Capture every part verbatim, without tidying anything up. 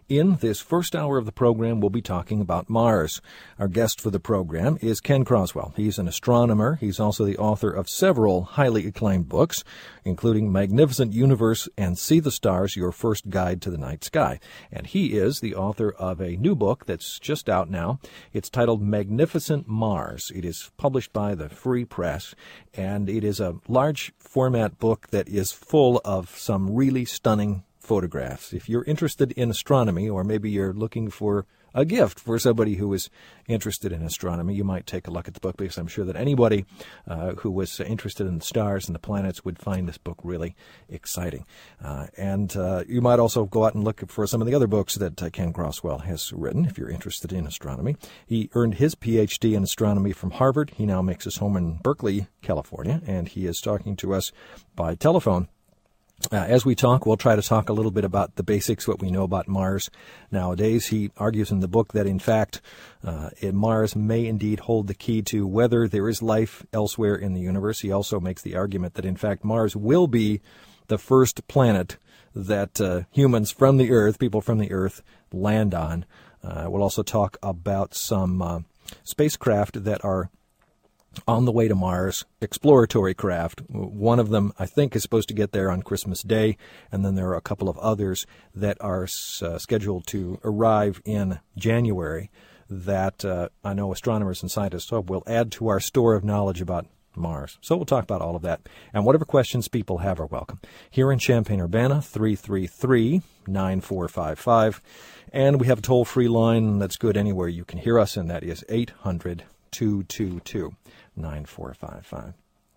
In this first hour of the program, we'll be talking about Mars. Our guest for the program is Ken Croswell. He's an astronomer. He's also the author of several highly acclaimed books, including Magnificent Universe and See the Stars, Your First Guide to the Night Sky. And he is the author of a new book that's just out now. It's titled Magnificent Mars. It is published by the Free Press, and it is a large format book that is full of some really stunning photographs. If you're interested in astronomy, or maybe you're looking for a gift for somebody who is interested in astronomy, you might take a look at the book, because I'm sure that anybody uh, who was interested in the stars and the planets would find this book really exciting. Uh, and uh, you might also go out and look for some of the other books that uh, Ken Croswell has written if you're interested in astronomy. He earned his P H D in astronomy from Harvard. He now makes his home in Berkeley, California, and he is talking to us by telephone. Uh, as we talk, we'll try to talk a little bit about the basics, what we know about Mars nowadays. He argues in the book that, in fact, uh, Mars may indeed hold the key to whether there is life elsewhere in the universe. He also makes the argument that, in fact, Mars will be the first planet that uh, humans from the Earth, people from the Earth, land on. Uh, we'll also talk about some uh, spacecraft that are on the way to Mars, exploratory craft. One of them, I think, is supposed to get there on Christmas Day, and then there are a couple of others that are uh, scheduled to arrive in January that uh, I know astronomers and scientists hope will add to our store of knowledge about Mars. So we'll talk about all of that. And whatever questions people have are welcome. Here in Champaign-Urbana, three three three, nine four five five. And we have a toll-free line that's good anywhere you can hear us, and that is eight hundred, two two two, nine four five five.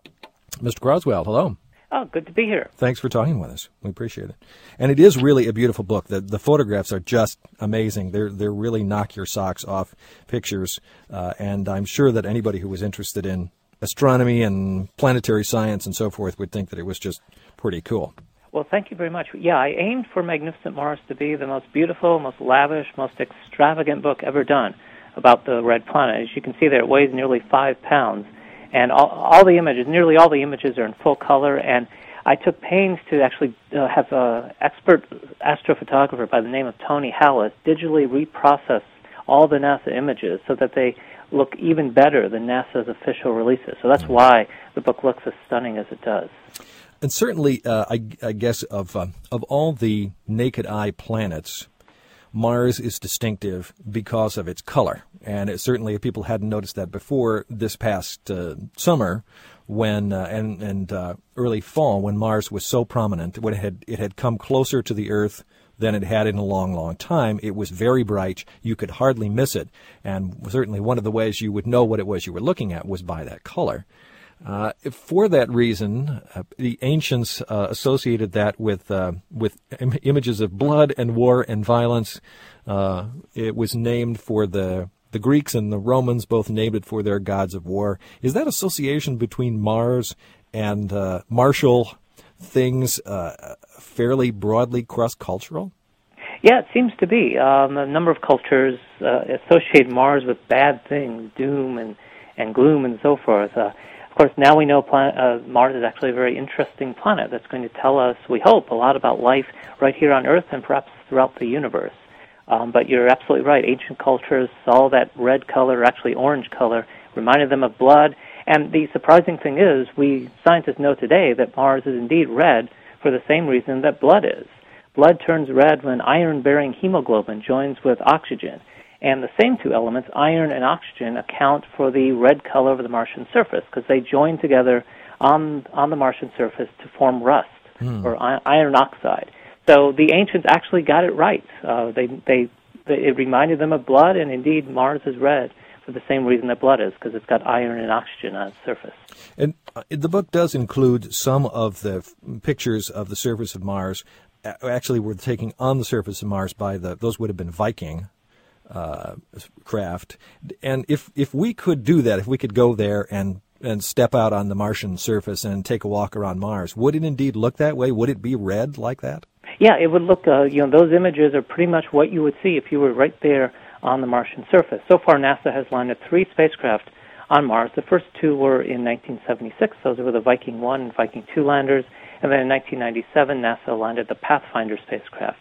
Mister Croswell, hello. Oh, good to be here. Thanks for talking with us. We appreciate it. And it is really a beautiful book. The the photographs are just amazing. They're they're really knock your socks off pictures. Uh, and I'm sure that anybody who was interested in astronomy and planetary science and so forth would think that it was just pretty cool. Well, thank you very much. Yeah, I aimed for Magnificent Mars to be the most beautiful, most lavish, most extravagant book ever done about the red planet. As you can see there, it weighs nearly five pounds. And all, all the images, nearly all the images are in full color. And I took pains to actually uh, have an expert astrophotographer by the name of Tony Hallis digitally reprocess all the NASA images so that they look even better than NASA's official releases. So that's why the book looks as stunning as it does. And certainly, uh, I, I guess, of uh, of all the naked eye planets, Mars is distinctive because of its color. And it, certainly, if people hadn't noticed that before, this past uh, summer when uh, and, and uh, early fall, when Mars was so prominent, when it had, it had come closer to the Earth than it had in a long, long time. It was very bright. You could hardly miss it. And certainly one of the ways you would know what it was you were looking at was by that color. Uh, for that reason, uh, the ancients uh, associated that with uh, with im- images of blood and war and violence. Uh, it was named for the the Greeks and the Romans both named it for their gods of war. Is that association between Mars and uh, martial things uh, fairly broadly cross-cultural? Yeah, it seems to be. Um, a number of cultures uh, associate Mars with bad things, doom and, and gloom and so forth. Uh, of course, now we know plan- uh, Mars is actually a very interesting planet that's going to tell us, we hope, a lot about life right here on Earth and perhaps throughout the universe. Um, but you're absolutely right. Ancient cultures saw that red color, actually orange color, reminded them of blood. And the surprising thing is, we scientists know today that Mars is indeed red for the same reason that blood is. Blood turns red when iron-bearing hemoglobin joins with oxygen. And the same two elements, iron and oxygen, account for the red color of the Martian surface because they join together on on the Martian surface to form rust, hmm. or I- iron oxide. So the ancients actually got it right. Uh, they, they, they, it reminded them of blood, and indeed Mars is red for the same reason that blood is, because it's got iron and oxygen on its surface. And uh, the book does include some of the f- pictures of the surface of Mars. Actually, were taken on the surface of Mars by the those would have been Viking uh, craft. And if if we could do that, if we could go there and and step out on the Martian surface and take a walk around Mars, would it indeed look that way? Would it be red like that? Yeah, it would look, uh, you know, those images are pretty much what you would see if you were right there on the Martian surface. So far, NASA has landed three spacecraft on Mars. The first two were in nineteen seventy-six. Those were the Viking one and Viking two landers. And then in nineteen ninety-seven, NASA landed the Pathfinder spacecraft.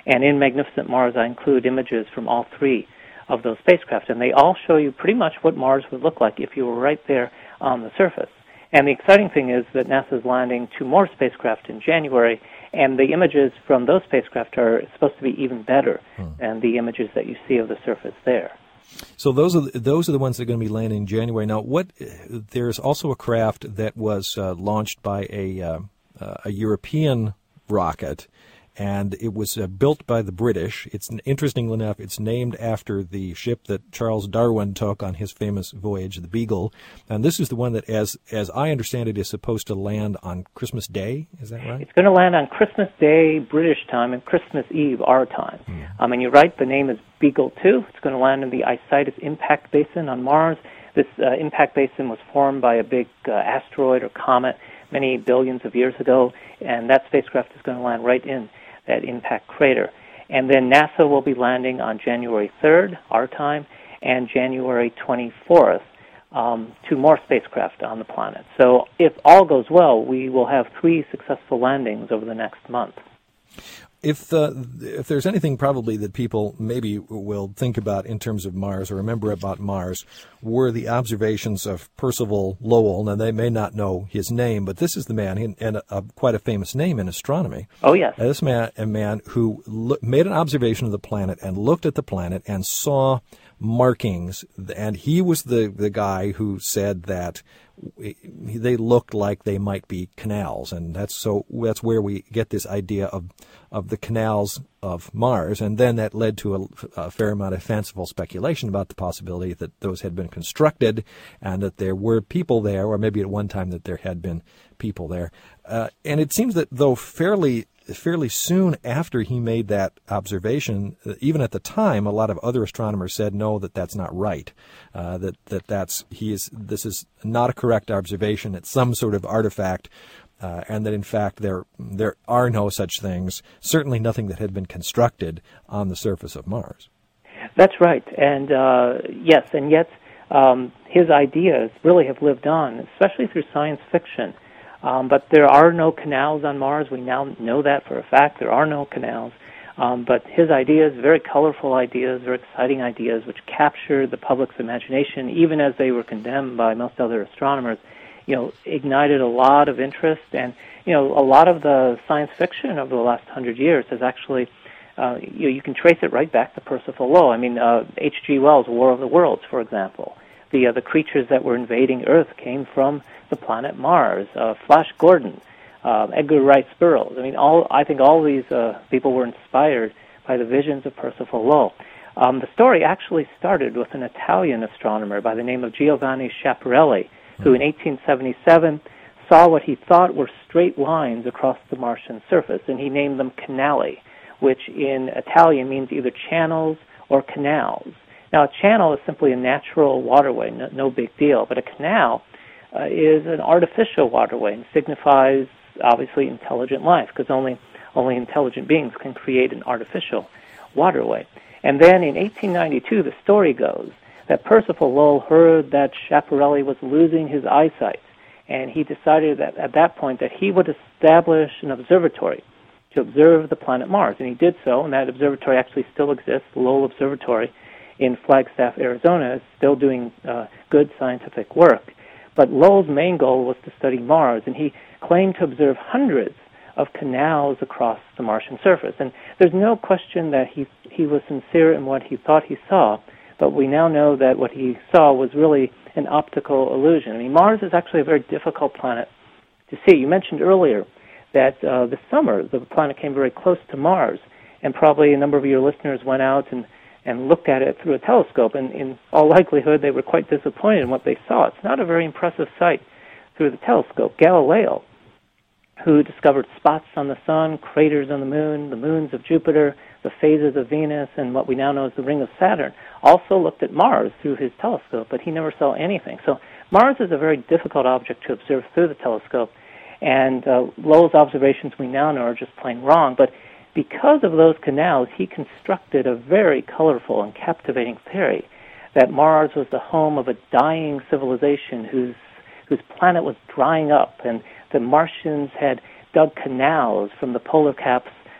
And in Magnificent Mars, I include images from all three of those spacecraft, and they all show you pretty much what Mars would look like if you were right there on the surface. And the exciting thing is that NASA is landing two more spacecraft in January, and the images from those spacecraft are supposed to be even better hmm. than the images that you see of the surface there. So those are the, those are the ones that are going to be landing in January. Now, what there's also a craft that was uh, launched by a uh, uh, a European rocket, and it was uh, built by the British. It's interestingly enough, it's named after the ship that Charles Darwin took on his famous voyage, the Beagle. And this is the one that, as as I understand it, is supposed to land on Christmas Day. Is that right? It's going to land on Christmas Day, British time, and Christmas Eve, our time. Hmm. Um, and you're right, the name is Beagle two. It's going to land in the Isidis Impact Basin on Mars. This uh, impact basin was formed by a big uh, asteroid or comet many billions of years ago, and that spacecraft is going to land right in that impact crater. And then NASA will be landing on January third, our time, and January twenty-fourth, um, two more spacecraft on the planet. So if all goes well, we will have three successful landings over the next month. If uh, if there's anything probably that people maybe will think about in terms of Mars or remember about Mars were the observations of Percival Lowell. Now, they may not know his name, but this is the man, and a, a, quite a famous name in astronomy. Oh, yes. Uh, this man, a man who lo- made an observation of the planet and looked at the planet and saw markings, and he was the, the guy who said that they looked like they might be canals, and that's so that's where we get this idea of of the canals of Mars, and then that led to a, a fair amount of fanciful speculation about the possibility that those had been constructed and that there were people there, or maybe at one time that there had been people there. Uh, and it seems that though fairly fairly soon after he made that observation, even at the time, a lot of other astronomers said no, that that's not right. Uh, that that that's he is this is not a correct observation. It's some sort of artifact, uh, and that in fact there there are no such things. Certainly nothing that had been constructed on the surface of Mars. That's right, and uh, yes, and yet um, his ideas really have lived on, especially through science fiction. Um, but there are no canals on Mars. We now know that for a fact. There are no canals. Um, but his ideas, very colorful ideas, very exciting ideas, which captured the public's imagination, even as they were condemned by most other astronomers, you know, ignited a lot of interest. And, you know, a lot of the science fiction over the last hundred years has actually, uh, you know, you can trace it right back to Percival Lowell. I mean, uh, H G Wells' War of the Worlds, for example. The uh, the creatures that were invading Earth came from the planet Mars. Uh, Flash Gordon, uh, Edgar Rice Burroughs. I mean, all I think all these uh, people were inspired by the visions of Percival Lowell. Um, the story actually started with an Italian astronomer by the name of Giovanni Schiaparelli, who in eighteen seventy-seven saw what he thought were straight lines across the Martian surface, and he named them canali, which in Italian means either channels or canals. Now, a channel is simply a natural waterway, no, no big deal, but a canal uh, is an artificial waterway and signifies, obviously, intelligent life, because only, only intelligent beings can create an artificial waterway. And then in eighteen ninety-two, the story goes that Percival Lowell heard that Schiaparelli was losing his eyesight, and he decided that at that point that he would establish an observatory to observe the planet Mars, and he did so, and that observatory actually still exists, the Lowell Observatory in Flagstaff, Arizona, is still doing uh, good scientific work. But Lowell's main goal was to study Mars, and he claimed to observe hundreds of canals across the Martian surface. And there's no question that he he was sincere in what he thought he saw, but we now know that what he saw was really an optical illusion. I mean, Mars is actually a very difficult planet to see. You mentioned earlier that uh, this summer the planet came very close to Mars, and probably a number of your listeners went out and and looked at it through a telescope, and in all likelihood they were quite disappointed in what they saw. It's not a very impressive sight through the telescope. Galileo, who discovered spots on the sun, craters on the moon, the moons of Jupiter, the phases of Venus, and what we now know as the ring of Saturn, also looked at Mars through his telescope, but he never saw anything. So Mars is a very difficult object to observe through the telescope, and uh, Lowell's observations we now know are just plain wrong, but because of those canals, he constructed a very colorful and captivating theory that Mars was the home of a dying civilization whose whose planet was drying up, and the Martians had dug canals from the polar caps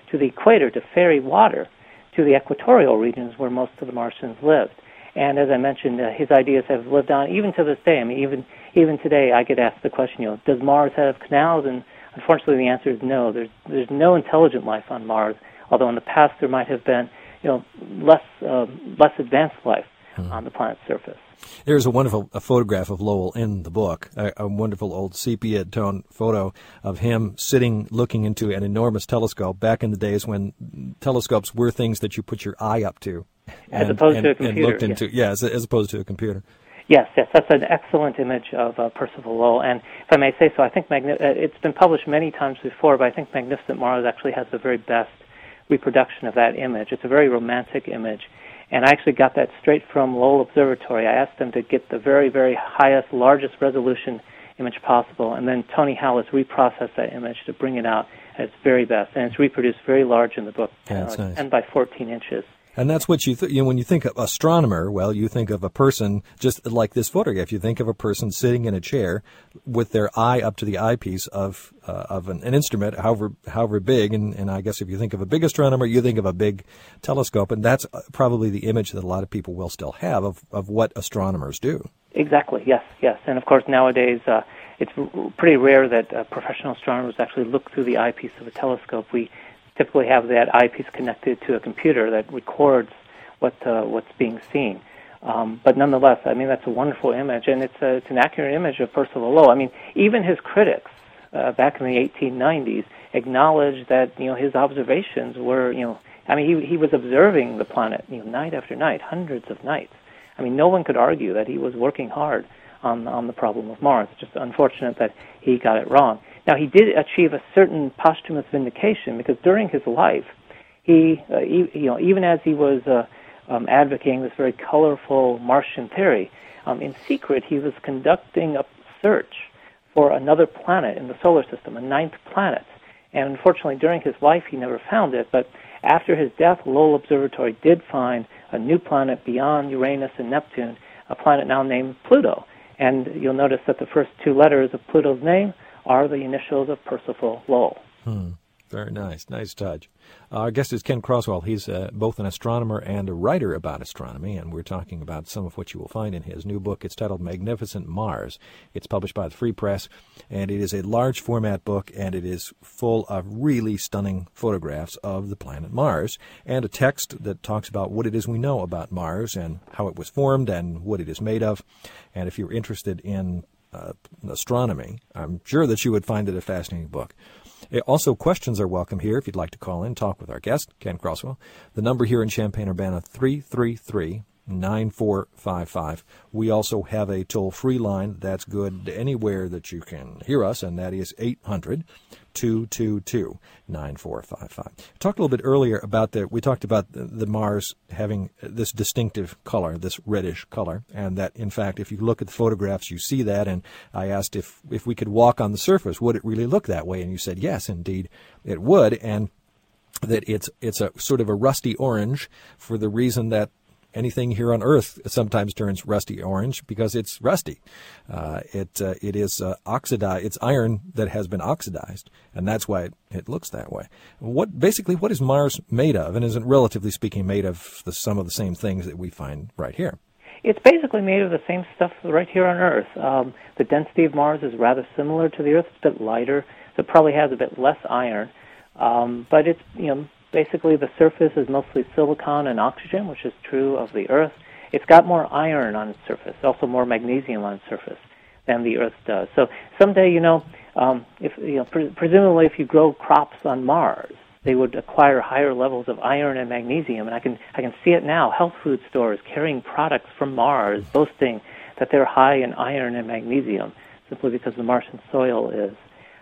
to the equator to ferry water to the equatorial regions where most of the Martians lived. And as I mentioned, uh, his ideas have lived on even to this day. I mean, even even today, I get asked the question, you know, does Mars have canals? And unfortunately, the answer is no. There's there's no intelligent life on Mars, although in the past there might have been, you know, less uh, less advanced life hmm. on the planet's surface. There's a wonderful a photograph of Lowell in the book, a, a wonderful old sepia tone photo of him sitting looking into an enormous telescope back in the days when telescopes were things that you put your eye up to. As and, opposed and, to a computer. And looked into, yes. Yeah, as, as opposed to a computer. Yes, yes, that's an excellent image of uh, Percival Lowell. And if I may say so, I think Magni- uh, it's been published many times before, but I think Magnificent Mars actually has the very best reproduction of that image. It's a very romantic image. And I actually got that straight from Lowell Observatory. I asked them to get the very, very highest, largest resolution image possible, and then Tony Hallis reprocessed that image to bring it out at its very best. And it's reproduced very large in the book, yeah, that's uh, nice. ten by fourteen inches. And that's what you, th- you know, when you think of astronomer, well, you think of a person, just like this photograph, you think of a person sitting in a chair with their eye up to the eyepiece of uh, of an, an instrument, however however big. And, and I guess if you think of a big astronomer, you think of a big telescope. And that's probably the image that a lot of people will still have of, of what astronomers do. Exactly, yes, yes. And, of course, nowadays uh, it's r- pretty rare that uh, professional astronomers actually look through the eyepiece of a telescope. We typically have that eyepiece connected to a computer that records what uh, what's being seen. Um, but nonetheless, I mean, that's a wonderful image, and it's a, it's an accurate image of Percival Lowell. I mean, even his critics uh, back in the eighteen nineties acknowledged that, you know, his observations were, you know, I mean, he he was observing the planet, you know, night after night, hundreds of nights. I mean, no one could argue that he was working hard on on the problem of Mars. It's just unfortunate that he got it wrong. Now, he did achieve a certain posthumous vindication because during his life, he, uh, he you know, even as he was uh, um, advocating this very colorful Martian theory, um, in secret he was conducting a search for another planet in the solar system, a ninth planet. And unfortunately, during his life, he never found it. But after his death, Lowell Observatory did find a new planet beyond Uranus and Neptune, a planet now named Pluto. And you'll notice that the first two letters of Pluto's name are the initials of Percival Lowell. Hmm. Very nice. Nice touch. Uh, our guest is Ken Croswell. He's uh, both an astronomer and a writer about astronomy, and we're talking about some of what you will find in his new book. It's titled Magnificent Mars. It's published by the Free Press, and it is a large format book, and it is full of really stunning photographs of the planet Mars and a text that talks about what it is we know about Mars and how it was formed and what it is made of. And if you're interested in uh, astronomy, I'm sure that you would find it a fascinating book. Also, questions are welcome here if you'd like to call in, talk with our guest, Ken Croswell. The number here in Champaign-Urbana, three three three, nine four five five. We also have a toll-free line that's good anywhere that you can hear us, and that is eight hundred, two two two, nine four five five. We talked a little bit earlier about the, we talked about the, the Mars having this distinctive color, this reddish color, and that, in fact, if you look at the photographs, you see that, and I asked if, if we could walk on the surface, would it really look that way? And you said, yes, indeed, it would, and that it's it's a sort of a rusty orange for the reason that anything here on Earth sometimes turns rusty orange because it's rusty. Uh, it uh, it is uh, oxidized. It's iron that has been oxidized, and that's why it, it looks that way. What basically what is Mars made of, and isn't relatively speaking made of the, some of the same things that we find right here? It's basically made of the same stuff right here on Earth. Um, the density of Mars is rather similar to the Earth. It's a bit lighter, so it probably has a bit less iron. Um, but it's, you know, basically the surface is mostly silicon and oxygen, which is true of the Earth. It's got more iron on its surface, also more magnesium on its surface than the Earth does. So someday, you know, um, if you know, pre- presumably if you grow crops on Mars, they would acquire higher levels of iron and magnesium. And I can I can see it now. Health food stores carrying products from Mars, boasting that they're high in iron and magnesium, simply because the Martian soil is.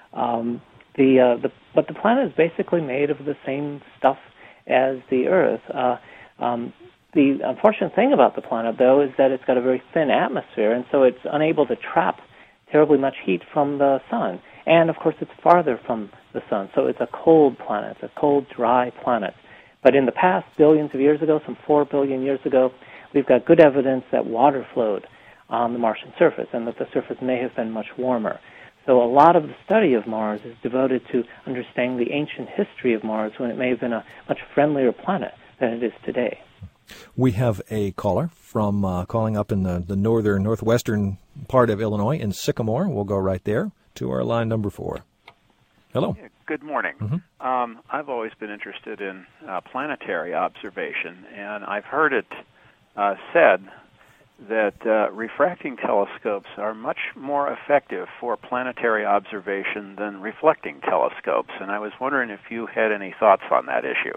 Um, The, uh, the but the planet is basically made of the same stuff as the Earth. Uh, um, the unfortunate thing about the planet, though, is that it's got a very thin atmosphere, and so it's unable to trap terribly much heat from the sun. And, of course, it's farther from the sun, so it's a cold planet. It's a cold, dry planet. But in the past, billions of years ago, some four billion years ago, we've got good evidence that water flowed on the Martian surface and that the surface may have been much warmer. So a lot of the study of Mars is devoted to understanding the ancient history of Mars when it may have been a much friendlier planet than it is today. We have a caller from uh, calling up in the, the northern, northwestern part of Illinois in Sycamore. We'll go right there to our line number four. Hello. Yeah, good morning. Mm-hmm. Um, I've always been interested in uh, planetary observation, and I've heard it uh, said that uh, refracting telescopes are much more effective for planetary observation than reflecting telescopes, and I was wondering if you had any thoughts on that issue.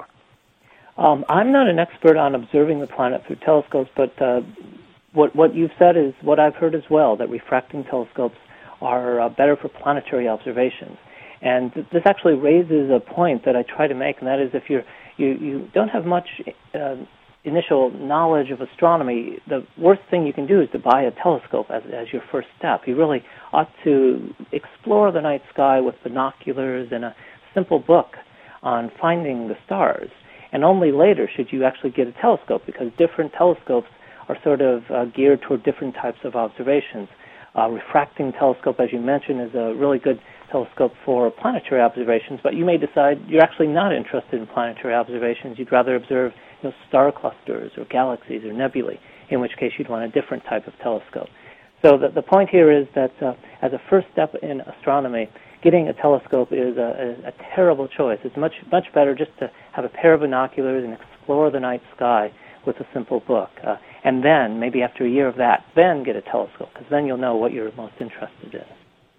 Um, I'm not an expert on observing the planet through telescopes, but uh, what what you've said is what I've heard as well, that refracting telescopes are uh, better for planetary observations. And th- this actually raises a point that I try to make, and that is if you're, you you don't have much uh, initial knowledge of astronomy, the worst thing you can do is to buy a telescope as, as your first step. You really ought to explore the night sky with binoculars and a simple book on finding the stars. And only later should you actually get a telescope, because different telescopes are sort of uh, geared toward different types of observations. Uh, refracting telescope, as you mentioned, is a really good telescope for planetary observations, but you may decide you're actually not interested in planetary observations. You'd rather observe you know, star clusters or galaxies or nebulae, in which case you'd want a different type of telescope. So the, the point here is that uh, as a first step in astronomy, getting a telescope is a, a, a terrible choice. It's much much better just to have a pair of binoculars and explore the night sky with a simple book. Uh, and then, maybe after a year of that, then get a telescope, because then you'll know what you're most interested in.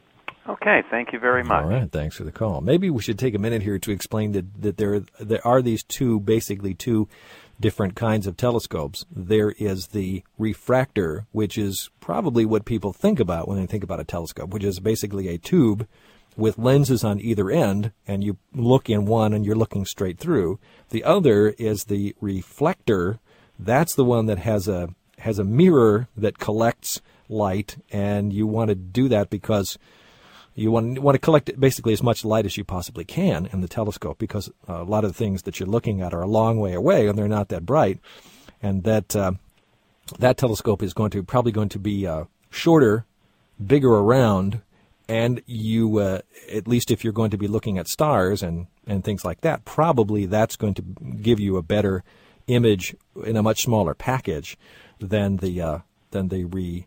Okay, thank you very much. All right, thanks for the call. Maybe we should take a minute here to explain that, that there, there are these two, basically two different kinds of telescopes. There is the refractor, which is probably what people think about when they think about a telescope, which is basically a tube with lenses on either end, and you look in one and you're looking straight through. The other is the reflector. That's the one that has a has a mirror that collects light, and you want to do that because you want, want to collect basically as much light as you possibly can in the telescope, because a lot of the things that you're looking at are a long way away and they're not that bright. And that uh, that telescope is going to probably going to be uh, shorter, bigger around, and you, uh, at least if you're going to be looking at stars and, and things like that, probably that's going to give you a better image in a much smaller package than the uh, than the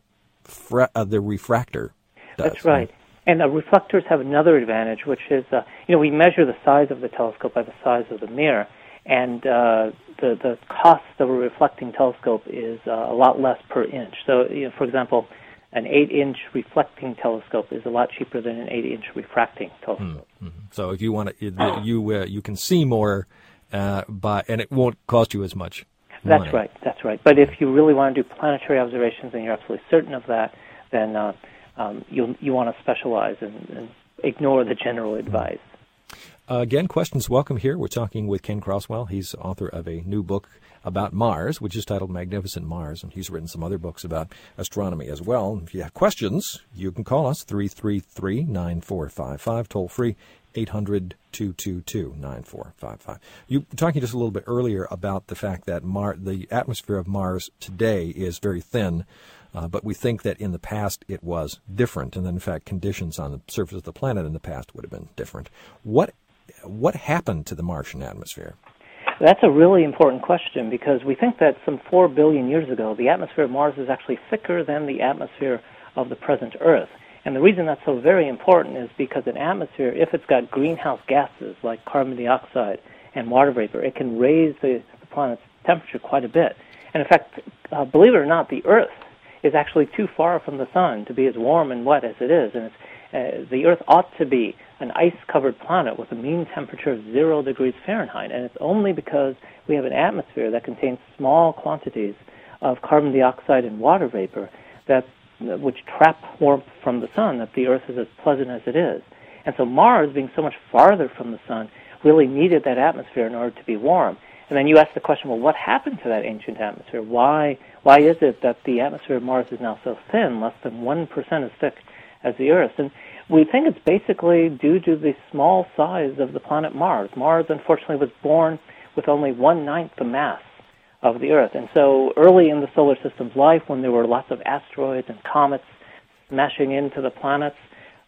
refra- uh, the refractor does. That's right. And uh, reflectors have another advantage, which is, uh, you know, we measure the size of the telescope by the size of the mirror, and uh, the the cost of a reflecting telescope is uh, a lot less per inch. So, you know, for example, an eight-inch reflecting telescope is a lot cheaper than an eight-inch refracting telescope. Mm-hmm. So, if you want to, you uh, you can see more, uh, by and it won't cost you as much. That's money. right. That's right. But if you really want to do planetary observations and you're absolutely certain of that, then uh, um, you you want to specialize and, and ignore the general advice. Uh, again, questions welcome here. We're talking with Ken Croswell. He's author of a new book about Mars, which is titled Magnificent Mars, and he's written some other books about astronomy as well. If you have questions, you can call us, three three three, nine four five five, toll free, eight hundred, two two two, nine four five five. You were talking just a little bit earlier about the fact that Mar- the atmosphere of Mars today is very thin, uh, but we think that in the past it was different, and that in fact conditions on the surface of the planet in the past would have been different. What What happened to the Martian atmosphere? That's a really important question, because we think that some four billion years ago, the atmosphere of Mars is actually thicker than the atmosphere of the present Earth. And the reason that's so very important is because an atmosphere, if it's got greenhouse gases like carbon dioxide and water vapor, it can raise the, the planet's temperature quite a bit. And in fact, uh, believe it or not, the Earth is actually too far from the sun to be as warm and wet as it is. And it's, uh, the Earth ought to be an ice-covered planet with a mean temperature of zero degrees Fahrenheit, and it's only because we have an atmosphere that contains small quantities of carbon dioxide and water vapor that which trap warmth from the sun that the Earth is as pleasant as it is. And so Mars, being so much farther from the sun, really needed that atmosphere in order to be warm. And then you ask the question, well, what happened to that ancient atmosphere? Why why is it that the atmosphere of Mars is now so thin, less than one percent as thick as the Earth? And we think it's basically due to the small size of the planet Mars. Mars, unfortunately, was born with only one-ninth the mass of the Earth. And so early in the solar system's life, when there were lots of asteroids and comets smashing into the planets,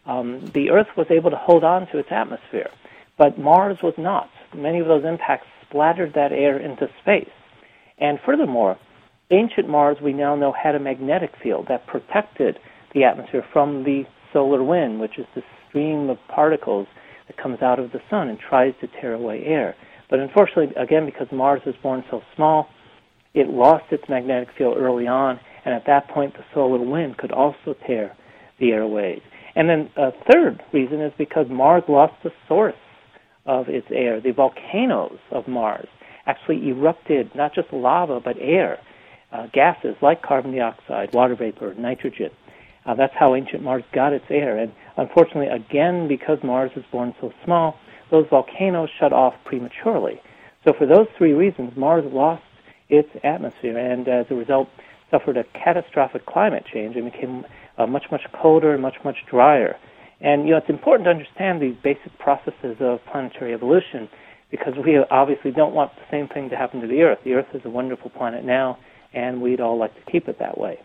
um, the Earth was able to hold on to its atmosphere, but Mars was not. Many of those impacts splattered that air into space. And furthermore, ancient Mars, we now know, had a magnetic field that protected the atmosphere from the solar wind, which is the stream of particles that comes out of the sun and tries to tear away air. But unfortunately, again, because Mars was born so small, it lost its magnetic field early on, and at that point the solar wind could also tear the airways. And then a third reason is because Mars lost the source of its air. The volcanoes of Mars actually erupted not just lava, but air, uh, gases like carbon dioxide, water vapor, nitrogen. Uh, that's how ancient Mars got its air. And unfortunately, again, because Mars was born so small, those volcanoes shut off prematurely. So for those three reasons, Mars lost its atmosphere and as a result suffered a catastrophic climate change and became uh, much, much colder and much, much drier. And, you know, it's important to understand these basic processes of planetary evolution because we obviously don't want the same thing to happen to the Earth. The Earth is a wonderful planet now, and we'd all like to keep it that way.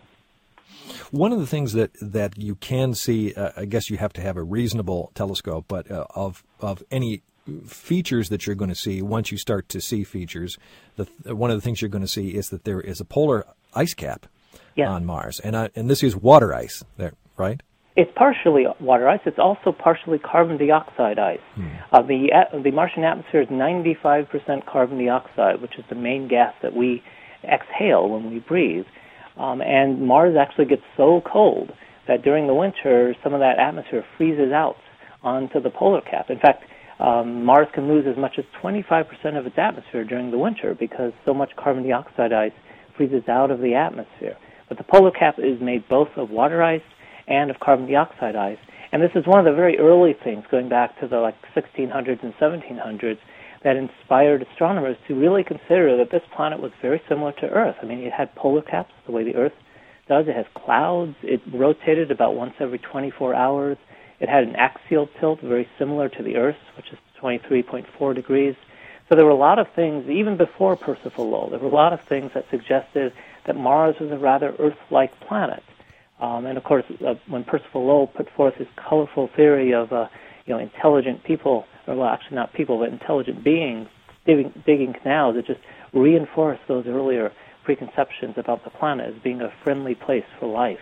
One of the things that, that you can see, uh, I guess you have to have a reasonable telescope, but uh, of of any features that you're going to see, once you start to see features, the, one of the things you're going to see is that there is a polar ice cap yes. on Mars. And uh, and this is water ice, there, right? It's partially water ice. It's also partially carbon dioxide ice. Hmm. Uh, the uh, the Martian atmosphere is ninety-five percent carbon dioxide, which is the main gas that we exhale when we breathe. Um, and Mars actually gets so cold that during the winter, some of that atmosphere freezes out onto the polar cap. In fact, um, Mars can lose as much as twenty-five percent of its atmosphere during the winter because so much carbon dioxide ice freezes out of the atmosphere. But the polar cap is made both of water ice and of carbon dioxide ice. And this is one of the very early things, going back to the like sixteen hundreds and seventeen hundreds, that inspired astronomers to really consider that this planet was very similar to Earth. I mean, it had polar caps the way the Earth does. It has clouds. It rotated about once every twenty-four hours. It had an axial tilt very similar to the Earth, which is twenty-three point four degrees. So there were a lot of things, even before Percival Lowell, there were a lot of things that suggested that Mars was a rather Earth-like planet. Um, and, of course, uh, when Percival Lowell put forth his colorful theory of uh, you know, intelligent people, or well, actually not people, but intelligent beings digging, digging canals, it just reinforced those earlier preconceptions about the planet as being a friendly place for life.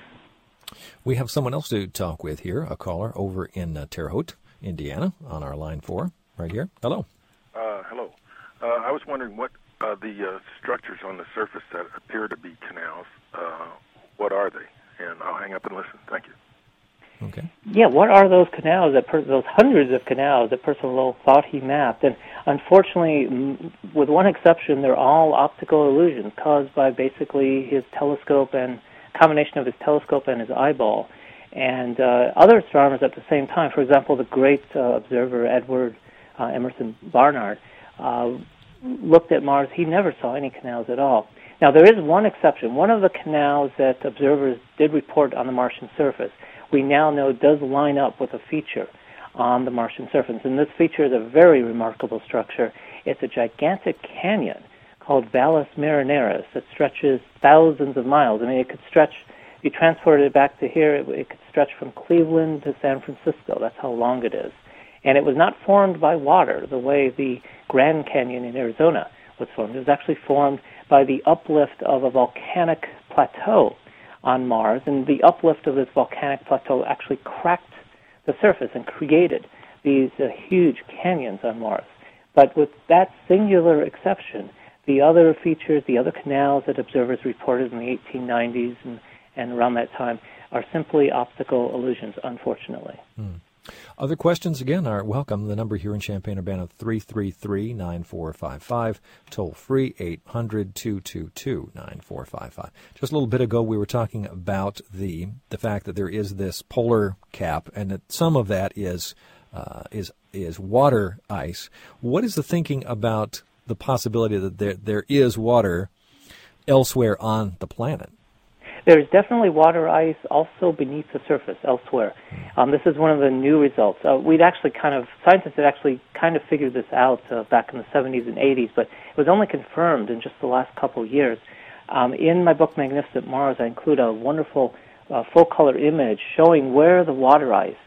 We have someone else to talk with here, a caller over in uh, Terre Haute, Indiana, on our line four, right here. Hello. Uh, hello. Uh, I was wondering what uh, the uh, structures on the surface that appear to be canals, uh, what are they? And I'll hang up and listen. Thank you. Okay. Yeah, what are those canals, that per- those hundreds of canals that Percival Lowell thought he mapped? And unfortunately, m- with one exception, they're all optical illusions caused by basically his telescope and combination of his telescope and his eyeball. And uh, other astronomers at the same time, for example, the great uh, observer Edward uh, Emerson Barnard, uh, looked at Mars. He never saw any canals at all. Now, there is one exception. One of the canals that observers did report on the Martian surface, we now know does line up with a feature on the Martian surface. And this feature is a very remarkable structure. It's a gigantic canyon called Valles Marineris that stretches thousands of miles. I mean, it could stretch, if you transported it back to here, it, it could stretch from Cleveland to San Francisco. That's how long it is. And it was not formed by water the way the Grand Canyon in Arizona was formed. It was actually formed by the uplift of a volcanic plateau on Mars, and the uplift of this volcanic plateau actually cracked the surface and created these uh, huge canyons on Mars. But with that singular exception, the other features, the other canals that observers reported in the eighteen nineties and, and around that time are simply optical illusions, unfortunately. Hmm. Other questions, again, are welcome. The number here in Champaign-Urbana, three three three, nine four five five, toll free, eight hundred, two two two, nine four five five. Just a little bit ago, we were talking about the the fact that there is this polar cap, and that some of that is uh, is is water ice. What is the thinking about the possibility that there there is water elsewhere on the planet? There's definitely water ice also beneath the surface elsewhere. Um, this is one of the new results. Uh, we'd actually kind of, scientists had actually kind of figured this out uh, back in the seventies and eighties, but it was only confirmed in just the last couple of years. Um, in my book, Magnificent Mars, I include a wonderful uh, full-color image showing where the water ice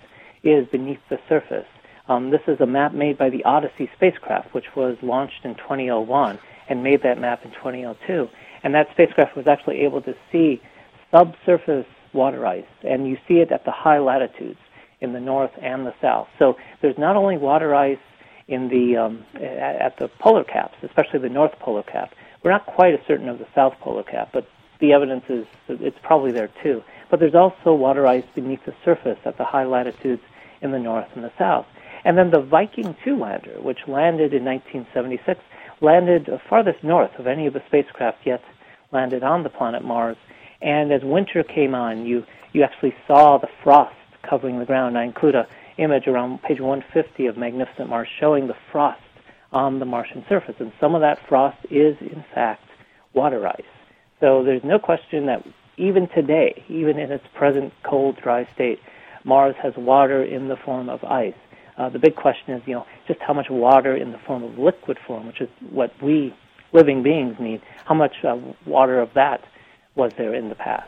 is beneath the surface. Um, this is a map made by the Odyssey spacecraft, which was launched in twenty oh one and made that map in twenty oh two. And that spacecraft was actually able to see subsurface water ice, and you see it at the high latitudes in the north and the south. So there's not only water ice in the um, at the polar caps, especially the north polar cap. We're not quite as certain of the south polar cap, but the evidence is that it's probably there too. But there's also water ice beneath the surface at the high latitudes in the north and the south. And then the Viking two lander, which landed in nineteen seventy-six, landed farthest north of any of the spacecraft yet landed on the planet Mars. And as winter came on, you, you actually saw the frost covering the ground. I include an image around page one fifty of Magnificent Mars showing the frost on the Martian surface. And some of that frost is, in fact, water ice. So there's no question that even today, even in its present cold, dry state, Mars has water in the form of ice. Uh, the big question is, you know, just how much water in the form of liquid form, which is what we living beings need, how much uh, water of that was there in the past.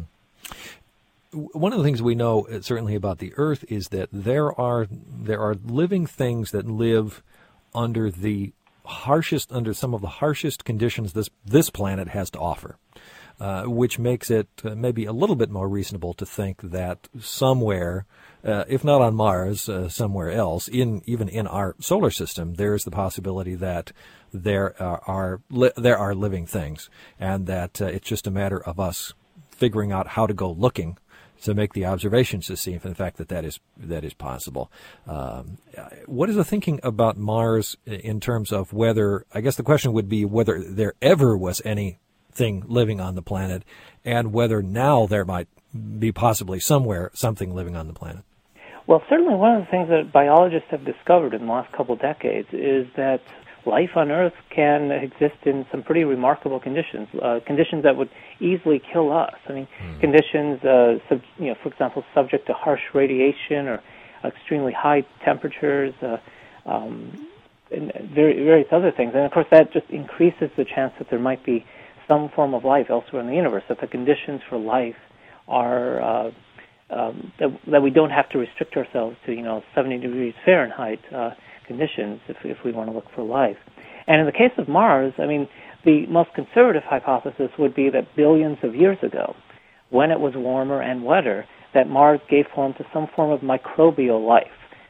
Mm-hmm. One of the things we know uh, certainly about the Earth is that there are there are living things that live under the harshest, under some of the harshest conditions this this planet has to offer. Uh, which makes it uh, maybe a little bit more reasonable to think that somewhere, uh, if not on Mars, uh, somewhere else, in even in our solar system, there is the possibility that there are, are li- there are living things, and that uh, it's just a matter of us figuring out how to go looking to make the observations to see if, in fact, that that is that is possible. Um, what is the thinking about Mars in terms of whether? I guess the question would be whether there ever was any thing living on the planet, and whether now there might be possibly somewhere something living on the planet. Well, certainly one of the things that biologists have discovered in the last couple of decades is that life on Earth can exist in some pretty remarkable conditions, uh, conditions that would easily kill us. I mean, mm. conditions, uh, sub, you know, for example, subject to harsh radiation or extremely high temperatures, uh, um, and various other things. And, of course, that just increases the chance that there might be some form of life elsewhere in the universe, that the conditions for life are uh, um, that, that we don't have to restrict ourselves to, you know, seventy degrees Fahrenheit uh, conditions if, if we want to look for life. And in the case of Mars, I mean, the most conservative hypothesis would be that billions of years ago, when it was warmer and wetter, that Mars gave form to some form of microbial life.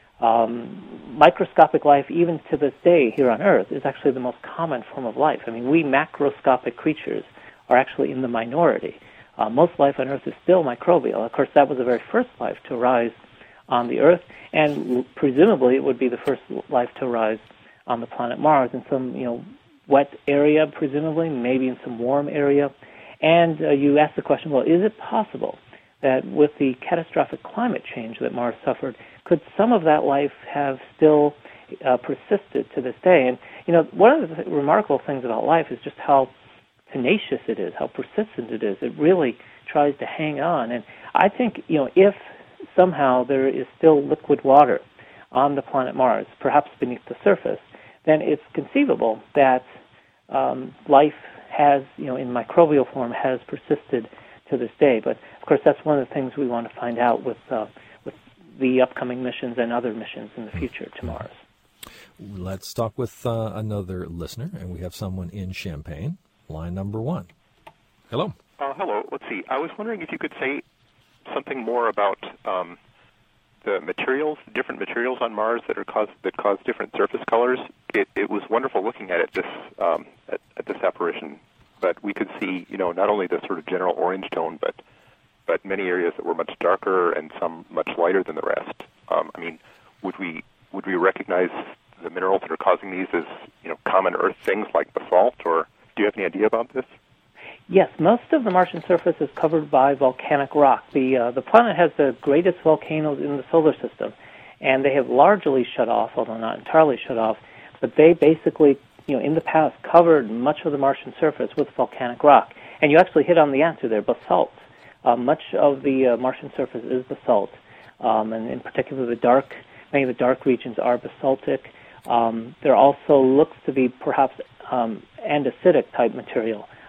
Um, microscopic life, even to this day here on Earth, is actually the most common form of life. I mean, we macroscopic creatures are actually in the minority. Uh, most life on Earth is still microbial. Of course, that was the very first life to rise on the Earth, and presumably it would be the first life to rise on the planet Mars in some, you know, wet area, presumably, maybe in some warm area. And uh, you ask the question, well, is it possible that with the catastrophic climate change that Mars suffered, could some of that life have still uh, persisted to this day? And, you know, one of the th- remarkable things about life is just how tenacious it is, how persistent it is. It really tries to hang on. And I think, you know, if somehow there is still liquid water on the planet Mars, perhaps beneath the surface, then it's conceivable that um, life has, you know, in microbial form, has persisted to this day. But, of course, that's one of the things we want to find out with uh, with the upcoming missions and other missions in the future to Mars. Let's talk with uh, another listener, and we have someone in Champaign, line number one. Hello. Uh, hello. Let's see. I was wondering if you could say something more about um, the materials, different materials on Mars that are cause that cause different surface colors. It, it was wonderful looking at it this um, at, at this apparition, but we could see, you know, not only the sort of general orange tone, but but many areas that were much darker and some much lighter than the rest. Um, I mean, would we would we recognize the minerals that are causing these as, you know, common Earth things like basalt, or do you have any idea about this? Yes, most of the Martian surface is covered by volcanic rock. The uh, the planet has the greatest volcanoes in the solar system, and they have largely shut off, although not entirely shut off, but they basically, you know, in the past covered much of the Martian surface with volcanic rock. And you actually hit on the answer there, basalt. Uh, much of the uh, Martian surface is basalt, um, and in particular the dark, many of the dark regions are basaltic. Um, there also looks to be perhaps um, andesitic type material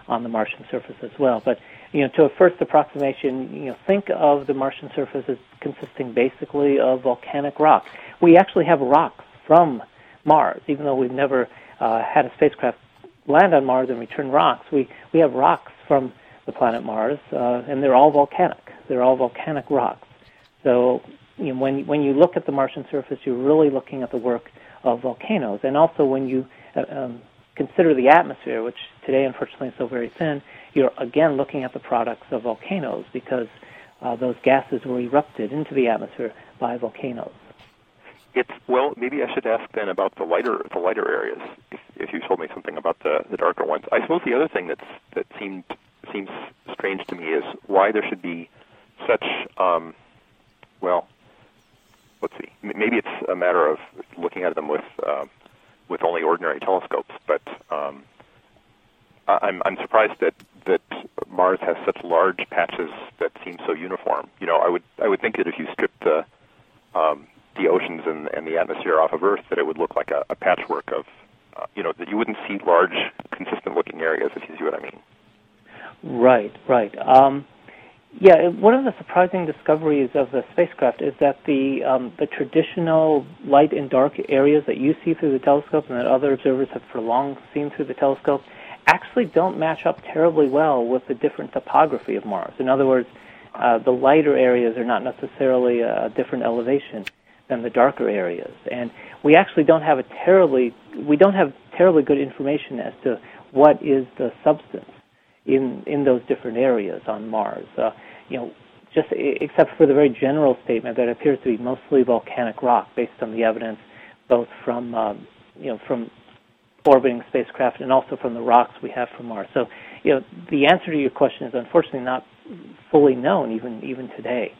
on the Martian surface as well. But, you know, to a first approximation, you know, think of the Martian surface as consisting basically of volcanic rock. We actually have rocks from Mars, even though we've never uh, had a spacecraft land on Mars and return rocks. We, we have rocks from the planet Mars, uh, and they're all volcanic. They're all volcanic rocks. So, you know, when, when you look at the Martian surface, you're really looking at the work of volcanoes. And also when you uh, um, consider the atmosphere, which today unfortunately is so very thin, you're again looking at the products of volcanoes because uh, those gases were erupted into the atmosphere by volcanoes. It's well, maybe I should ask then about the lighter the lighter areas. If, if you told me something about the, the darker ones, I suppose the other thing that's that seemed seems strange to me is why there should be such um, well. Let's see. Maybe it's a matter of looking at them with uh, with only ordinary telescopes, but um, I'm I'm surprised that, that Mars has such large patches that seem so uniform. You know, I would I would think that if you stripped the um, the oceans and, and the atmosphere off of Earth, that it would look like a, a patchwork of, uh, you know, that you wouldn't see large, consistent-looking areas. If you see what I mean. Right. Right. Um, Yeah, one of the surprising discoveries of the spacecraft is that the um, the traditional light and dark areas that you see through the telescope and that other observers have for long seen through the telescope actually don't match up terribly well with the different topography of Mars. In other words, uh, the lighter areas are not necessarily a different elevation than the darker areas, and we actually don't have a terribly we don't have terribly good information as to what is the substance in in those different areas on Mars. Uh, you know, just except for the very general statement that it appears to be mostly volcanic rock, based on the evidence both from um, you know from orbiting spacecraft and also from the rocks we have from Mars. So, you know, the answer to your question is unfortunately not fully known even even today.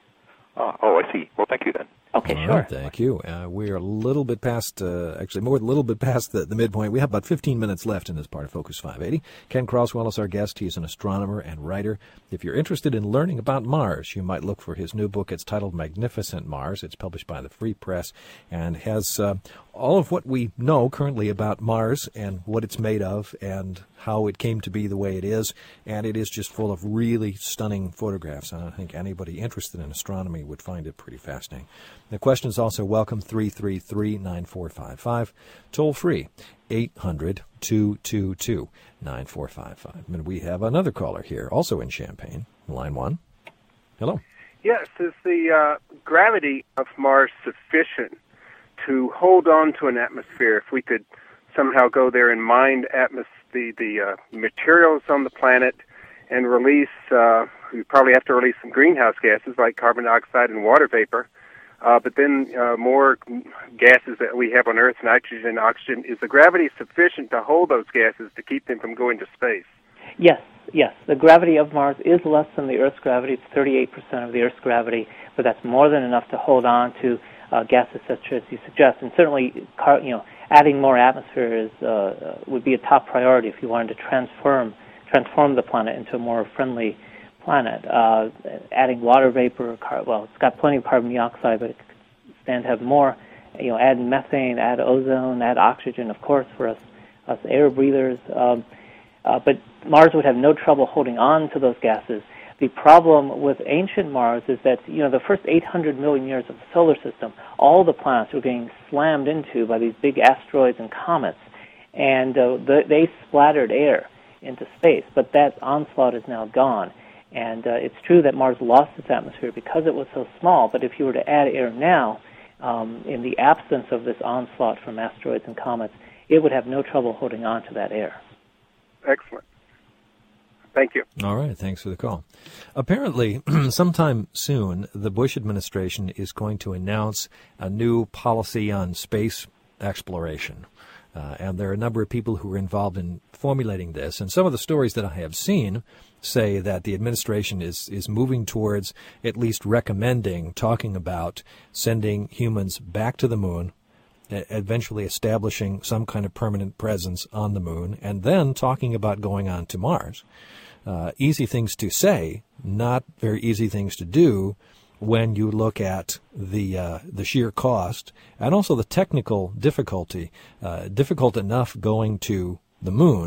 Uh, oh, I see. Well, thank you then. Okay, All sure. right, thank you. Uh, we're a little bit past, uh, actually more than a little bit past the, the midpoint. We have about fifteen minutes left in this part of Focus five eighty. Ken Croswell is our guest. He's an astronomer and writer. If you're interested in learning about Mars, you might look for his new book. It's titled Magnificent Mars. It's published by the Free Press and has uh, all of what we know currently about Mars and what it's made of and how it came to be the way it is. And it is just full of really stunning photographs. And I think anybody interested in astronomy would find it pretty fascinating. The question is also welcome, three three three, nine four five five, toll free, eight hundred, two two two, nine four five five. And we have another caller here, also in Champaign, line one. Hello. Yes, is the uh, gravity of Mars sufficient to hold on to an atmosphere? If we could somehow go there and mine atmos- the, the uh, materials on the planet and release, uh, we probably have to release some greenhouse gases like carbon dioxide and water vapor, Uh, but then uh, more gases that we have on Earth, nitrogen, oxygen. Is the gravity sufficient to hold those gases to keep them from going to space? Yes, yes. The gravity of Mars is less than the Earth's gravity. It's thirty-eight percent of the Earth's gravity, but that's more than enough to hold on to uh, gases such as you suggest. And certainly, car, you know, adding more atmosphere is uh, would be a top priority if you wanted to transform transform the planet into a more friendly planet. Uh, adding water vapor, car- well, it's got plenty of carbon dioxide, but it could stand to have more. You know, add methane, add ozone, add oxygen, of course, for us, us air breathers. Um, uh, but Mars would have no trouble holding on to those gases. The problem with ancient Mars is that, you know, the first eight hundred million years of the solar system, all the planets were getting slammed into by these big asteroids and comets, and uh, the, they splattered air into space. But that onslaught is now gone. And uh, it's true that Mars lost its atmosphere because it was so small, but if you were to add air now, um, in the absence of this onslaught from asteroids and comets, it would have no trouble holding on to that air. Excellent. Thank you. All right, thanks for the call. Apparently, sometime soon, the Bush administration is going to announce a new policy on space exploration. Uh, and there are a number of people who are involved in formulating this. And some of the stories that I have seen say that the administration is, is moving towards at least recommending, talking about sending humans back to the moon, eventually establishing some kind of permanent presence on the moon, and then talking about going on to Mars. Uh, easy things to say, not very easy things to do when you look at the uh, the sheer cost and also the technical difficulty. Uh, difficult enough going to the moon,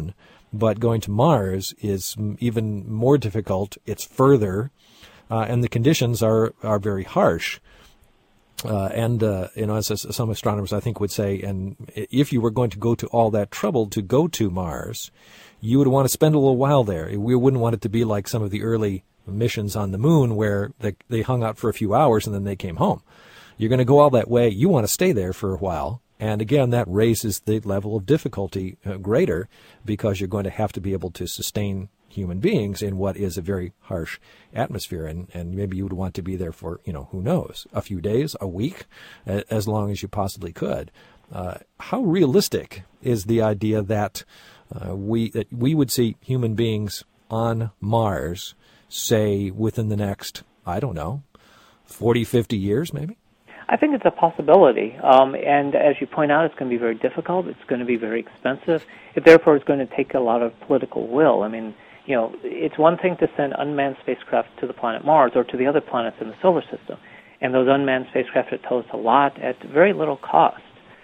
But going to Mars is even more difficult. It's further, uh, and the conditions are, are very harsh. Uh, and, uh, you know, as, as some astronomers, I think, would say, and if you were going to go to all that trouble to go to Mars, you would want to spend a little while there. We wouldn't want it to be like some of the early missions on the moon where they, they hung out for a few hours and then they came home. You're going to go all that way. You want to stay there for a while. And again, that raises the level of difficulty uh, greater because you're going to have to be able to sustain human beings in what is a very harsh atmosphere. And, and maybe you would want to be there for, you know, who knows, a few days, a week, as long as you possibly could. Uh, how realistic is the idea that uh, we that we would see human beings on Mars, say, within the next, I don't know, forty, fifty years maybe? I think it's a possibility, um, and as you point out, it's going to be very difficult. It's going to be very expensive. It therefore is going to take a lot of political will. I mean, you know, it's one thing to send unmanned spacecraft to the planet Mars or to the other planets in the solar system, and those unmanned spacecraft would tell us a lot at very little cost.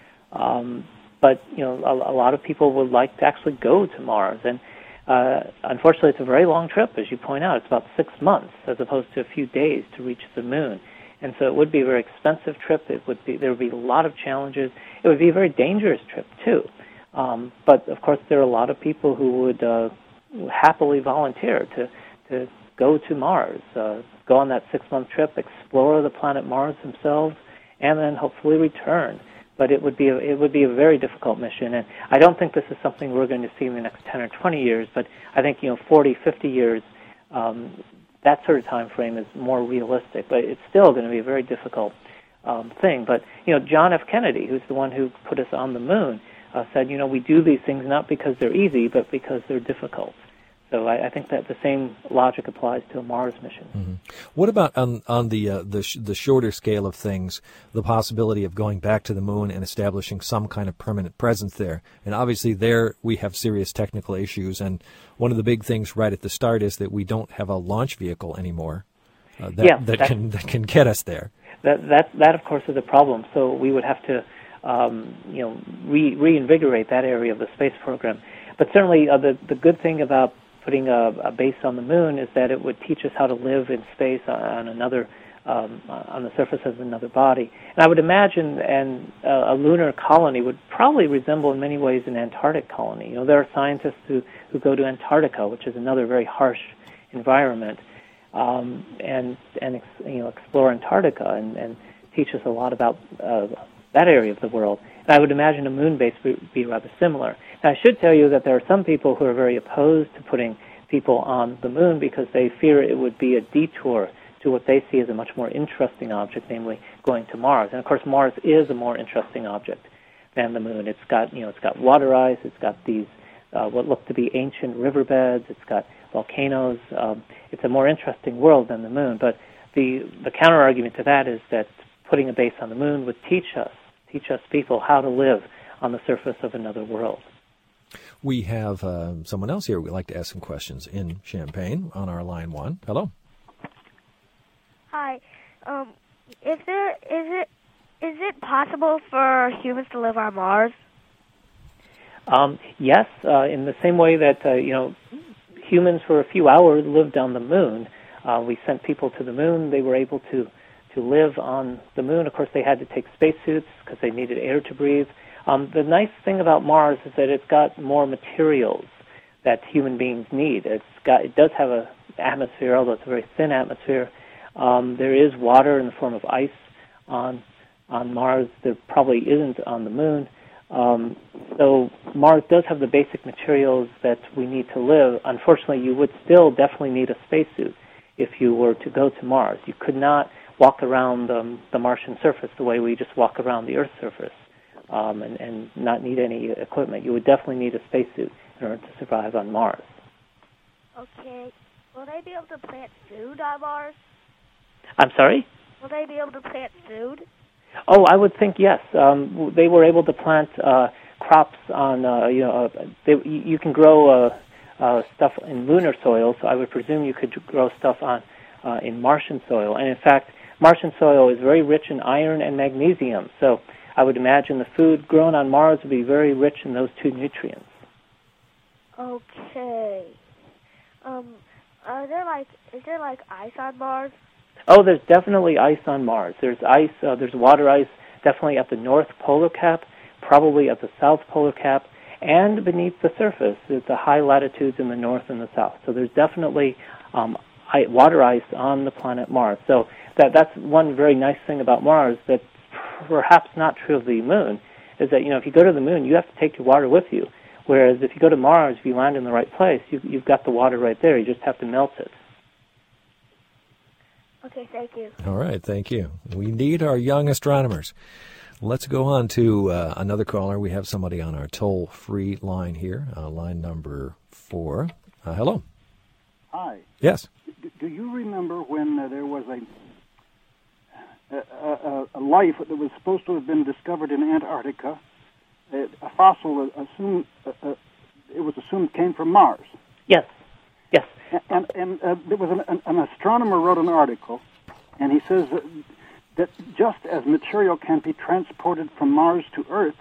Um, but you know, a, a lot of people would like to actually go to Mars, and uh, unfortunately, it's a very long trip, as you point out. It's about six months as opposed to a few days to reach the moon. And so it would be a very expensive trip. It would be there would be a lot of challenges. It would be a very dangerous trip too. Um, but of course, there are a lot of people who would uh, happily volunteer to to go to Mars, uh, go on that six-month trip, explore the planet Mars themselves, and then hopefully return. But it would be a, it would be a very difficult mission, and I don't think this is something we're going to see in the next ten or twenty years. But I think you know, forty, fifty years. Um, That sort of time frame is more realistic, but it's still going to be a very difficult um, thing. But, you know, John F. Kennedy, who's the one who put us on the moon, uh, said, you know, we do these things not because they're easy, but because they're difficult. So I, I think that the same logic applies to a Mars mission. Mm-hmm. What about on on the uh, the sh- the shorter scale of things, the possibility of going back to the moon and establishing some kind of permanent presence there? And obviously there we have serious technical issues, and one of the big things right at the start is that we don't have a launch vehicle anymore uh, that, yeah, that can that can get us there. That that that of course is a problem. So we would have to um, you know re- reinvigorate that area of the space program. But certainly uh, the the good thing about putting a, a base on the moon is that it would teach us how to live in space on another, um, on the surface of another body. And I would imagine an, uh, a lunar colony would probably resemble in many ways an Antarctic colony. You know, there are scientists who, who go to Antarctica, which is another very harsh environment, um, and and you know explore Antarctica and, and teach us a lot about uh, that area of the world. And I would imagine a moon base would be rather similar. And I should tell you that there are some people who are very opposed to putting people on the moon because they fear it would be a detour to what they see as a much more interesting object, namely going to Mars. And of course, Mars is a more interesting object than the moon. It's got, you know, it's got water ice. It's got these uh, what look to be ancient riverbeds. It's got volcanoes. Um, it's a more interesting world than the moon. But the the counter argument to that is that putting a base on the moon would teach us teach us people how to live on the surface of another world. We have uh, someone else here we'd like to ask some questions in Champaign on our line one. Hello. Hi. Um, is there is it is it possible for humans to live on Mars? Um, yes, uh, in the same way that uh, you know humans for a few hours lived on the moon. Uh, we sent people to the moon. They were able to to live on the moon. Of course, they had to take spacesuits because they needed air to breathe. Um, the nice thing about Mars is that it's got more materials that human beings need. It's got, it does have an atmosphere, although it's a very thin atmosphere. Um, there is water in the form of ice on on Mars. There probably isn't on the moon. Um, so Mars does have the basic materials that we need to live. Unfortunately, you would still definitely need a spacesuit if you were to go to Mars. You could not walk around um, the Martian surface the way we just walk around the Earth's surface. Um, and, and not need any equipment. You would definitely need a spacesuit in order to survive on Mars. Okay. Will they be able to plant food on Mars? I'm sorry? Will they be able to plant food? Oh, I would think yes. Um, they were able to plant uh, crops on, uh, you know, uh, they, you can grow uh, uh, stuff in lunar soil, so I would presume you could grow stuff on uh, in Martian soil. And in fact, Martian soil is very rich in iron and magnesium, so I would imagine the food grown on Mars would be very rich in those two nutrients. Okay. Um, are there like, is there like ice on Mars? Oh, there's definitely ice on Mars. There's ice, uh, there's water ice definitely at the North Polar Cap, probably at the South Polar Cap, and beneath the surface at the high latitudes in the north and the south. So there's definitely um, water ice on the planet Mars. So that that's one very nice thing about Mars that's perhaps not true of the Moon, is that, you know, if you go to the Moon, you have to take your water with you. Whereas if you go to Mars, if you land in the right place, you, you've got the water right there. You just have to melt it. Okay, thank you. All right, thank you. We need our young astronomers. Let's go on to uh, another caller. We have somebody on our toll-free line here, uh, line number four. Uh, hello. Hi. Yes. D- do you remember when uh, there was a, a, a, a life that was supposed to have been discovered in Antarctica? A, a fossil assumed, uh, uh, it was assumed came from Mars. Yes. Yes. And, and uh, there was an, an, an astronomer wrote an article, and he says that, that just as material can be transported from Mars to Earth,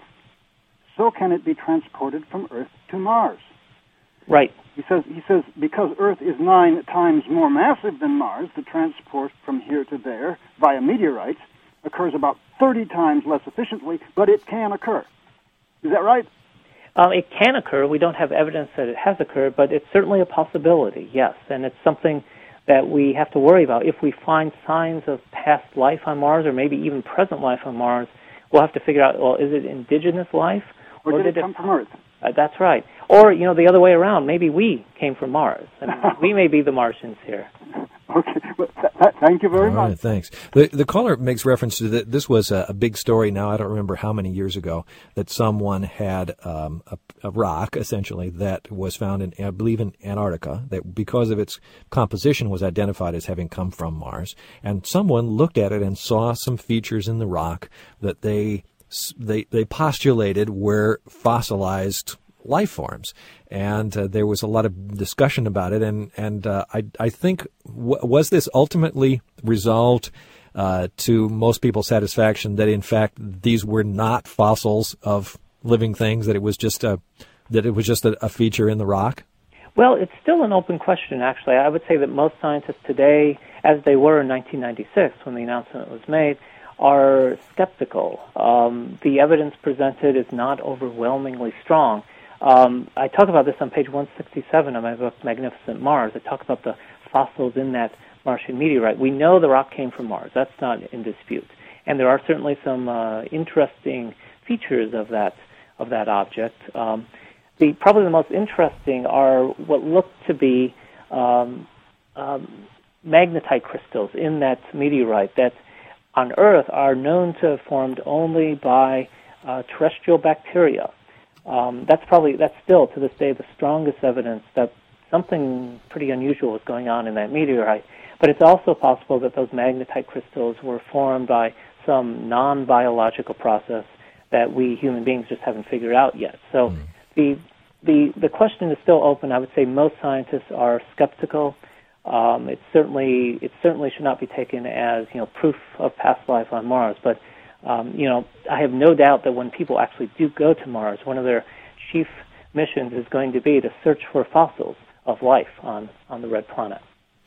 so can it be transported from Earth to Mars. Right. He says he says because Earth is nine times more massive than Mars, the transport from here to there via meteorites occurs about thirty times less efficiently, but it can occur. Is that right? Um, it can occur. We don't have evidence that it has occurred, but it's certainly a possibility, yes. And it's something that we have to worry about. If we find signs of past life on Mars, or maybe even present life on Mars, we'll have to figure out, well, is it indigenous life? Or, or did, did it come it, from Earth? Uh, that's right. Or, you know, the other way around. Maybe we came from Mars. I mean, we may be the Martians here. Okay. Well, th- th- thank you very All much. Right, thanks. The, the caller makes reference to that. This was a, a big story now. I don't remember how many years ago that someone had um, a, a rock, essentially, that was found in, I believe, in Antarctica, that because of its composition was identified as having come from Mars. And someone looked at it and saw some features in the rock that they they, they postulated were fossilized life forms, and uh, there was a lot of discussion about it, and and uh, I I think w- was this ultimately resolved uh, to most people's satisfaction that in fact these were not fossils of living things, that it was just a that it was just a, a feature in the rock? Well, it's still an open question, actually. I would say that most scientists today, as they were in nineteen ninety-six when the announcement was made, are skeptical. Um, the evidence presented is not overwhelmingly strong. Um, I talk about this on page one sixty-seven of my book, Magnificent Mars. I talk about the fossils in that Martian meteorite. We know the rock came from Mars. That's not in dispute. And there are certainly some uh, interesting features of that of that object. Um, the probably the most interesting are what look to be um, um, magnetite crystals in that meteorite that on Earth are known to have formed only by uh, terrestrial bacteria. Um, that's probably, that's still, to this day, the strongest evidence that something pretty unusual is going on in that meteorite. But it's also possible that those magnetite crystals were formed by some non-biological process that we human beings just haven't figured out yet. So mm. the, the the question is still open. I would say most scientists are skeptical. Um, it certainly it certainly should not be taken as, you know, proof of past life on Mars. But Um, you know, I have no doubt that when people actually do go to Mars, one of their chief missions is going to be to search for fossils of life on, on the red planet.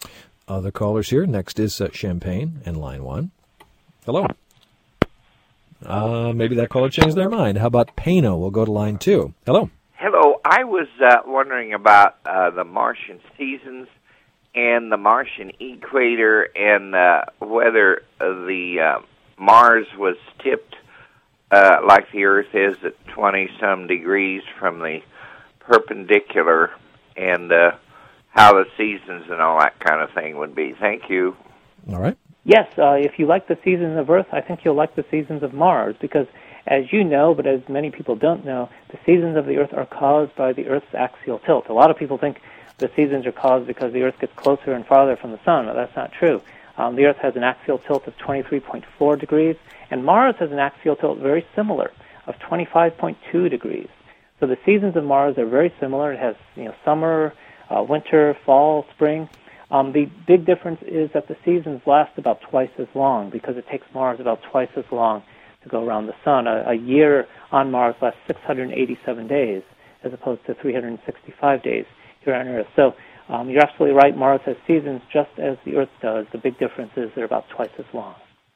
Other callers here. Next is uh, Champaign in line one. Hello. Uh, maybe that caller changed their mind. How about Pano? We'll go to line two. Hello. Hello. I was uh, wondering about uh, the Martian seasons and the Martian equator, and uh, whether uh, the uh, Mars was tipped uh, like the Earth is at twenty-some degrees from the perpendicular, and uh, how the seasons and all that kind of thing would be. Thank you. All right. Yes, uh, if you like the seasons of Earth, I think you'll like the seasons of Mars, because as you know, but as many people don't know, the seasons of the Earth are caused by the Earth's axial tilt. A lot of people think the seasons are caused because the Earth gets closer and farther from the sun. No, that's not true. Um, the Earth has an axial tilt of twenty-three point four degrees, and Mars has an axial tilt very similar, of twenty-five point two degrees. So the seasons of Mars are very similar. It has, you know, summer, uh, winter, fall, spring. Um, the big difference is that the seasons last about twice as long, because it takes Mars about twice as long to go around the sun. A, a year on Mars lasts six hundred eighty-seven days, as opposed to three hundred sixty-five days here on Earth. So um, you're absolutely right. Mars has seasons just as the Earth does. The big difference is they're about twice as long.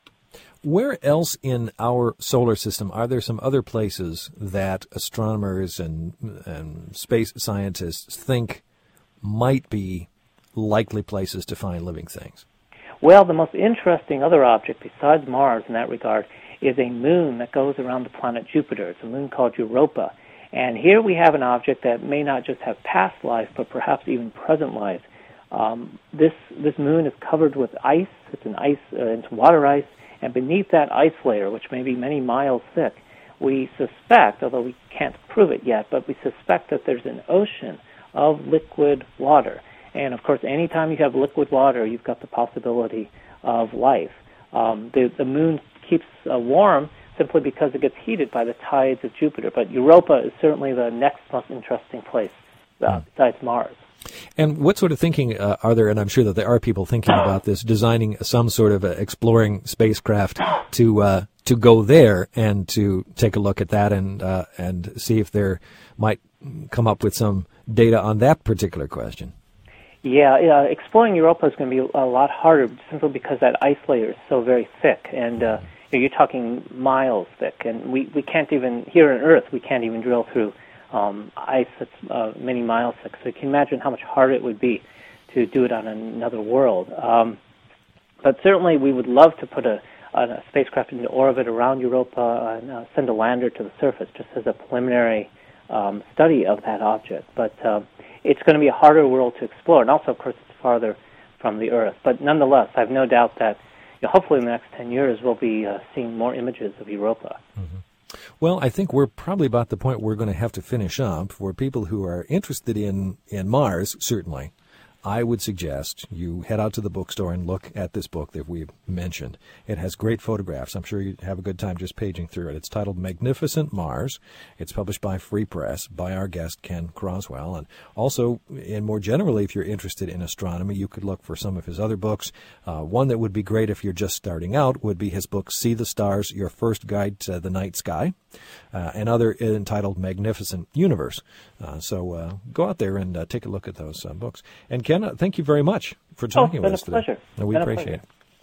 Where else in our solar system are there some other places that astronomers and, and space scientists think might be likely places to find living things? Well, the most interesting other object besides Mars in that regard is a moon that goes around the planet Jupiter. It's a moon called Europa. And here we have an object that may not just have past life, but perhaps even present life. Um, this this moon is covered with ice. It's an ice, uh, it's water ice. And beneath that ice layer, which may be many miles thick, we suspect, although we can't prove it yet, but we suspect that there's an ocean of liquid water. And, of course, anytime you have liquid water, you've got the possibility of life. Um, the, the moon keeps uh, warm simply because it gets heated by the tides of Jupiter. But Europa is certainly the next most interesting place uh, besides Mars. And what sort of thinking uh, are there, and I'm sure that there are people thinking about this, designing some sort of uh, exploring spacecraft to uh, to go there and to take a look at that and uh, and see if there might come up with some data on that particular question? Yeah, uh, exploring Europa is going to be a lot harder simply because that ice layer is so very thick, and uh, you're talking miles thick, and we, we can't even, here on Earth, we can't even drill through Um, ice that's uh, many miles thick. So you can imagine how much harder it would be to do it on another world. Um, but certainly we would love to put a, a spacecraft into orbit around Europa and uh, send a lander to the surface just as a preliminary um, study of that object. But uh, it's going to be a harder world to explore. And also, of course, it's farther from the Earth. But nonetheless, I have no doubt that you know, hopefully in the next ten years we'll be uh, seeing more images of Europa. Mm-hmm. Well, I think we're probably about the point we're going to have to finish up. For people who are interested in, in Mars, certainly, I would suggest you head out to the bookstore and look at this book that we've mentioned. It has great photographs. I'm sure you'd have a good time just paging through it. It's titled Magnificent Mars. It's published by Free Press by our guest, Ken Croswell. And also, and more generally, if you're interested in astronomy, you could look for some of his other books. Uh, one that would be great if you're just starting out would be his book, See the Stars, Your First Guide to the Night Sky. Uh, another entitled Magnificent Universe. Uh, so uh, go out there and uh, take a look at those uh, books. And Ken, uh, thank you very much for talking oh, with us today. It's been a pleasure. No, we been appreciate a pleasure. it.